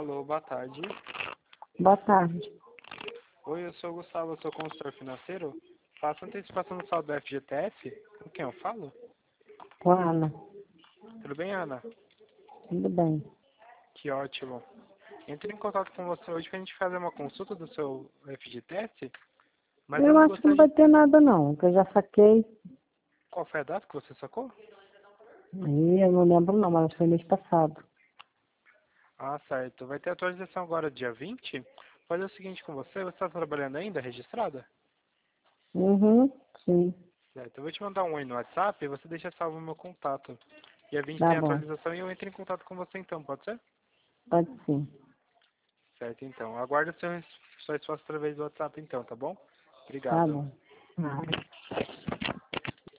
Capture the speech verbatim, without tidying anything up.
Alô, boa tarde. Boa tarde. Oi, eu sou o Gustavo, eu sou consultor financeiro. Faço antecipação do saldo do F G T S. Com quem eu falo? Com a Ana. Tudo bem, Ana? Tudo bem. Que ótimo. Entrei em contato com você hoje para a gente fazer uma consulta do seu F G T S. Mas Eu antes acho que não gostaria vai de... ter nada não, que eu já saquei. Qual foi a data que você sacou? Aí eu não lembro não, mas foi mês passado. Ah, certo. Vai ter atualização agora dia vinte. Fazer o seguinte com você, você está trabalhando ainda, registrada? Uhum, sim. Certo. Eu vou te mandar um oi no WhatsApp e você deixa salvo o meu contato. Dia vinte Tá tem bom. atualização e eu entro em contato com você então, pode ser? Pode sim. Certo, então. Aguardo sua sua resposta através do WhatsApp então, tá bom? Tá Obrigado. bom. Ah.